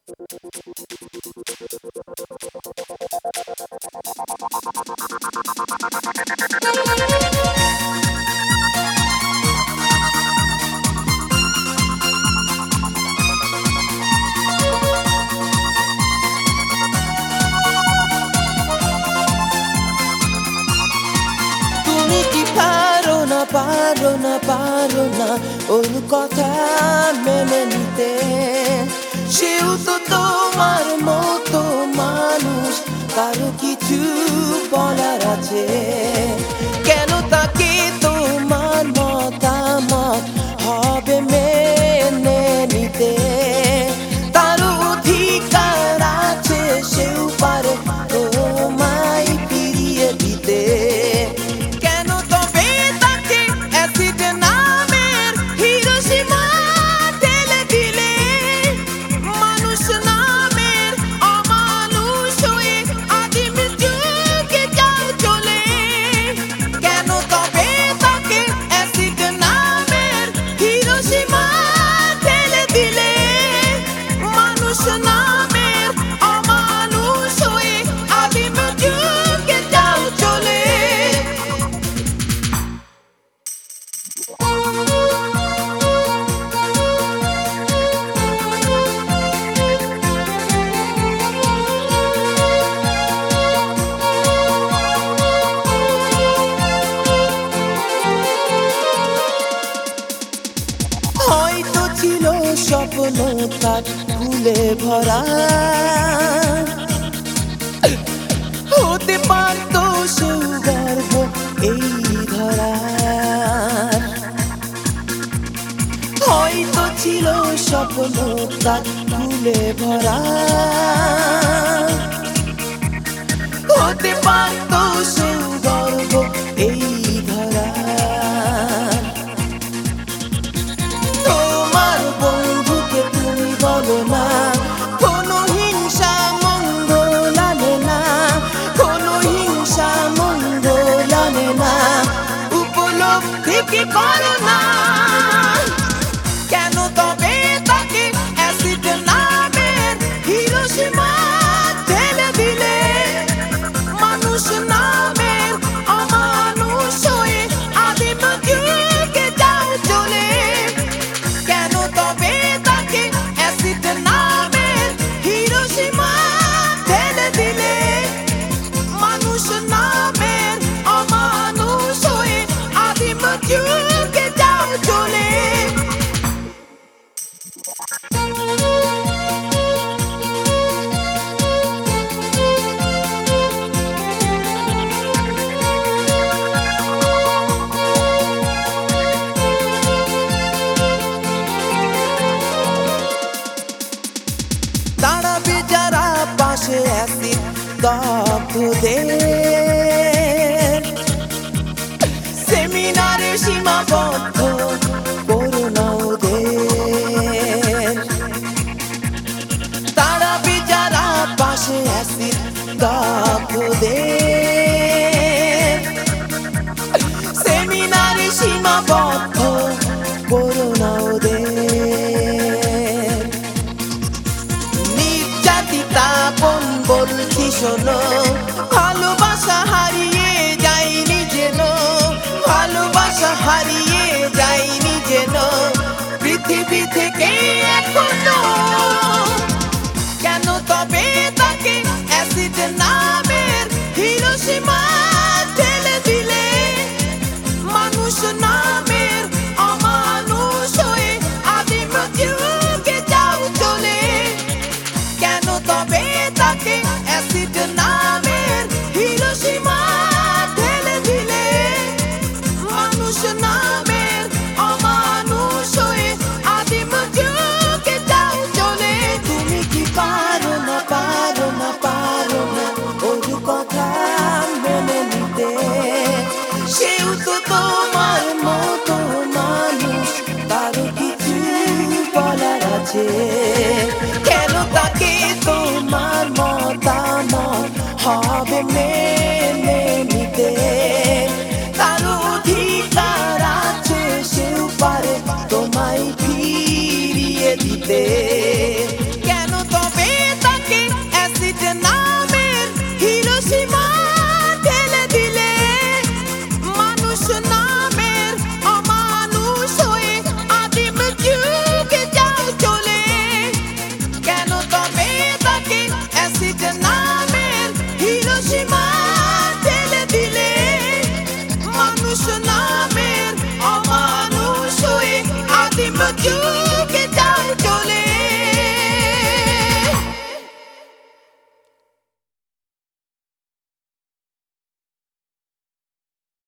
তুমি কি পারো না পারো না পারো না ওর কথা মেনে নিতে? সেও তো তোমার মতো মানুষ, কারো কিছু বলার আছে। কেন তাকে তোমার মতামত হবে মেনে নিতে? তার অধিকার আছে, সেও পারে তোমায় ফিরিয়ে দিতে। কেন তবে তাকে অ্যাসিড নামের হিরোশিমা ঢেলে দিলে? মানুষ নামের অমানুষ হয়ে আদিম যুগে যাও চলে। কেন তবে তাকে অ্যাসিড নামের হিরোশিমা ঢেলে দিলে? মানুষ নামের অমানুষ হয়ে আদিম যুগে যাও চলে। হয়তো ছিল স্বপ্ন তার ফুলে ভরা, হতে পারতো সেও গর্ব এই ধরা। হয়তো ছিল স্বপ্ন তার ফুলে ভরা, হতে পারতো সেও গর্ব এই ধরা। তোমার বন্ধুকে তুমি বলো না কোনো হিংসা মঙ্গল আনে না, কোনো হিংসা মঙ্গল আনে না, উপলব্ধি কি করো না? কেন তবে তাকে অ্যাসিড নামের হিরোশিমা ঢেলে দিলে? মানুষ নামের অমানুষ হয়ে আদিম যুগে যাও চলে। কেন তবে তাকে অ্যাসিড নামের হিরোশিমা ঢেলে দিলে? মানুষ নামের অমানুষ হয়ে আদিম যুগে যাও চলে। দাঁড়াবে যারা পাশে অ্যাসিড দগ্ধদের, সেমিনারে সীমাবদ্ধ করো না ওদের। দাঁড়াবে যারা পাশে অ্যাসিড দগ্ধদের, সেমিনারে সীমাবদ্ধ করো না ওদের। নির্যাতিতা বোন বলছি শোনো, ভালোবাসা হারিয়ে যায়নি যেন, ভালোবাসা হারিয়ে যায়নি যেন পৃথিবী থেকে এখনো। কেন তবে তাকে অ্যাসিড নামের হিরোশিমা ঢেলে দিলে? মানুষ নামের অমানুষ হয়ে আদিম যুগে যাও চলে। কেন তবে তাকে অ্যাসিড নামের হিরোশিমা ঢেলে দিলে? মানুষ নামের অমানুষ হয়ে আদিম যুগে যাও চলে। তুমি কি পারো না পারো না পারো না ওর কথা মেনে নিতে? সেও তো তোমার মতো মানুষ, কারো কিছু বলার আছে। কেন তাকে তোমার মতামত হবে মেনে নিতে? তার অধিকার আছে, সেও পারে তোমায় ফিরিয়ে দিতে। কেন তবে চোখ